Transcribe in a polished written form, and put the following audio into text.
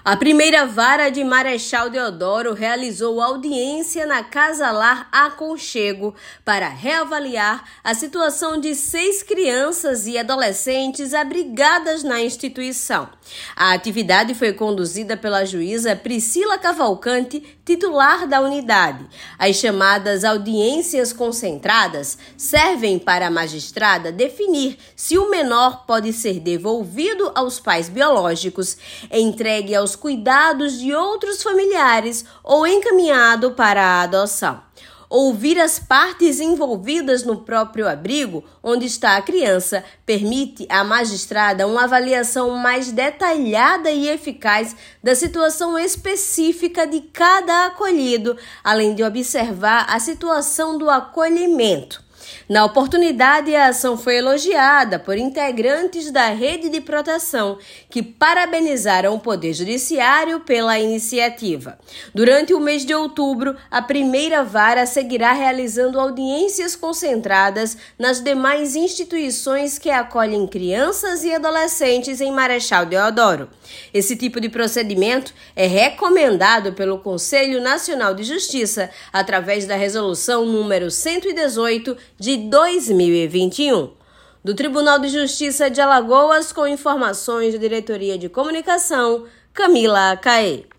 A primeira vara de Marechal Deodoro realizou audiência na Casa Lar Aconchego para reavaliar a situação de 6 crianças e adolescentes abrigadas na instituição. A atividade foi conduzida pela juíza Priscila Cavalcante, titular da unidade. As chamadas audiências concentradas servem para a magistrada definir se o menor pode ser devolvido aos pais biológicos, entregue aos cuidados de outros familiares ou encaminhado para a adoção. Ouvir as partes envolvidas no próprio abrigo onde está a criança permite à magistrada uma avaliação mais detalhada e eficaz da situação específica de cada acolhido, além de observar a situação do acolhimento. Na oportunidade, a ação foi elogiada por integrantes da Rede de Proteção, que parabenizaram o Poder Judiciário pela iniciativa. Durante o mês de outubro, a primeira vara seguirá realizando audiências concentradas nas demais instituições que acolhem crianças e adolescentes em Marechal Deodoro. Esse tipo de procedimento é recomendado pelo Conselho Nacional de Justiça através da Resolução número 118 de 2021. Do Tribunal de Justiça de Alagoas, com informações da Diretoria de Comunicação, Camila Caê.